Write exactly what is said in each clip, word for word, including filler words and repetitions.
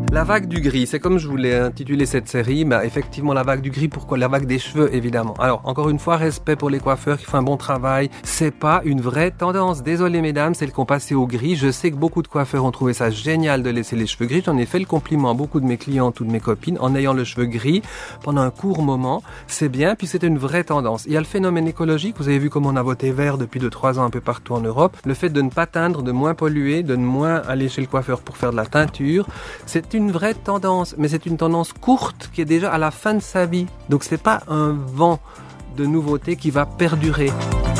La vague du gris, c'est comme je voulais intituler cette série, bah effectivement la vague du gris, pourquoi la vague des cheveux évidemment. Alors encore une fois, respect pour les coiffeurs qui font un bon travail, c'est pas une vraie tendance. Désolé mesdames, celles qui ont passé au gris, je sais que beaucoup de coiffeurs ont trouvé ça génial de laisser les cheveux gris, j'en ai fait le compliment à beaucoup de mes clientes ou de mes copines en ayant le cheveu gris pendant un court moment, c'est bien, puis c'était une vraie tendance. Il y a le phénomène écologique, vous avez vu comme on a voté vert depuis deux trois ans un peu partout en Europe, le fait de ne pas teindre, de moins polluer, de ne moins aller chez le coiffeur pour faire de la teinture, c'est une une vraie tendance, mais c'est une tendance courte qui est déjà à la fin de sa vie. Donc c'est pas un vent de nouveauté qui va perdurer.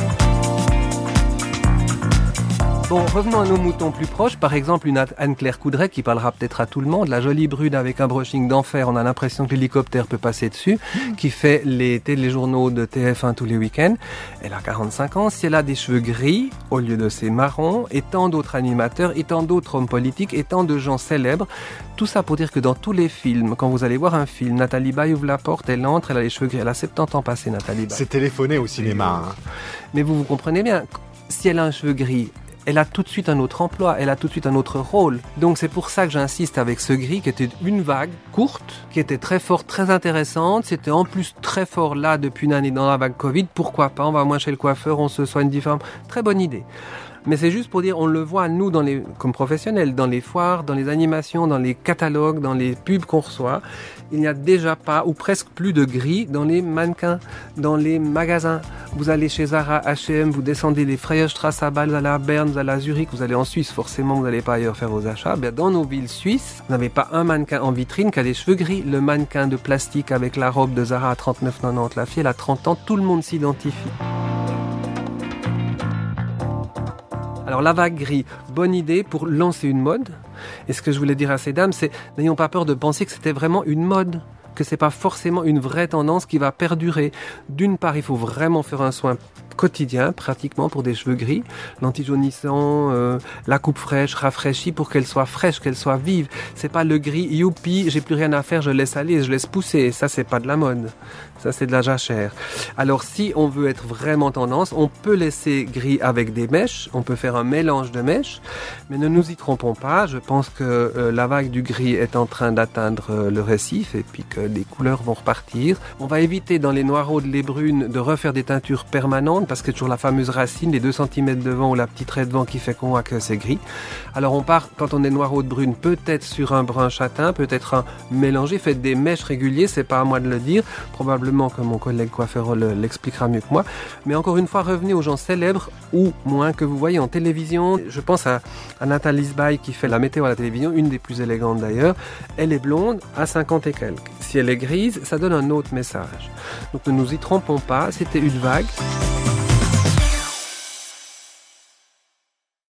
Bon, revenons à nos moutons plus proches. Par exemple, une Anne-Claire Coudray qui parlera peut-être à tout le monde. La jolie brune avec un brushing d'enfer, on a l'impression que l'hélicoptère peut passer dessus, qui fait les téléjournaux de T F un tous les week-ends. Elle a quarante-cinq ans. Si elle a des cheveux gris au lieu de ses marrons, et tant d'autres animateurs, et tant d'autres hommes politiques, et tant de gens célèbres, tout ça pour dire que dans tous les films, quand vous allez voir un film, Nathalie Baye ouvre la porte, elle entre, elle a les cheveux gris. Elle a soixante-dix ans passés, Nathalie Baye. C'est téléphoné au cinéma. Hein. Mais vous vous comprenez bien, si elle a un cheveu gris, elle a tout de suite un autre emploi, elle a tout de suite un autre rôle. Donc c'est pour ça que j'insiste avec ce gris qui était une vague courte, qui était très forte, très intéressante. C'était en plus très fort là depuis une année dans la vague Covid. Pourquoi pas, on va moins chez le coiffeur, on se soigne différemment. Très bonne idée. Mais c'est juste pour dire, on le voit nous dans les, comme professionnels, dans les foires, dans les animations, dans les catalogues, dans les pubs qu'on reçoit. Il n'y a déjà pas ou presque plus de gris dans les mannequins, dans les magasins. Vous allez chez Zara, H et M, vous descendez les Freiherstrasse à Bâle, vous allez à Berne, vous allez à Zurich, vous allez en Suisse, forcément vous n'allez pas ailleurs faire vos achats. Bien, dans nos villes suisses, vous n'avez pas un mannequin en vitrine qui a les cheveux gris. Le mannequin de plastique avec la robe de Zara à trente-neuf quatre-vingt-dix, la fille elle a trente ans, tout le monde s'identifie. Alors la vague gris, bonne idée pour lancer une mode. Et ce que je voulais dire à ces dames, c'est n'ayons pas peur de penser que c'était vraiment une mode, que c'est pas forcément une vraie tendance qui va perdurer. D'une part, il faut vraiment faire un soin quotidien, pratiquement pour des cheveux gris, l'antijaunissant, euh, la coupe fraîche, rafraîchie pour qu'elle soit fraîche, qu'elle soit vive. C'est pas le gris, youpi, j'ai plus rien à faire, je laisse aller, je laisse pousser. Ça, c'est pas de la mode. Ça, c'est de la jachère. Alors, si on veut être vraiment tendance, on peut laisser gris avec des mèches, on peut faire un mélange de mèches, mais ne nous y trompons pas. Je pense que euh, la vague du gris est en train d'atteindre euh, le récif et puis que les couleurs vont repartir. On va éviter dans les noireaudes, les brunes, de refaire des teintures permanentes parce que c'est toujours la fameuse racine, les deux centimètres de vent ou la petite raie de vent qui fait qu'on voit que c'est gris. Alors, on part, quand on est noireaude brune, peut-être sur un brun châtain, peut-être un mélangé. Faites des mèches réguliers, c'est pas à moi de le dire. Probablement que mon collègue coiffeur l'expliquera mieux que moi. Mais encore une fois, revenez aux gens célèbres ou moins que vous voyez en télévision. Je pense à, à Nathalie Baye qui fait la météo à la télévision, une des plus élégantes d'ailleurs. Elle est blonde à cinquante et quelques. Si elle est grise, ça donne un autre message. Donc ne nous y trompons pas, c'était une vague.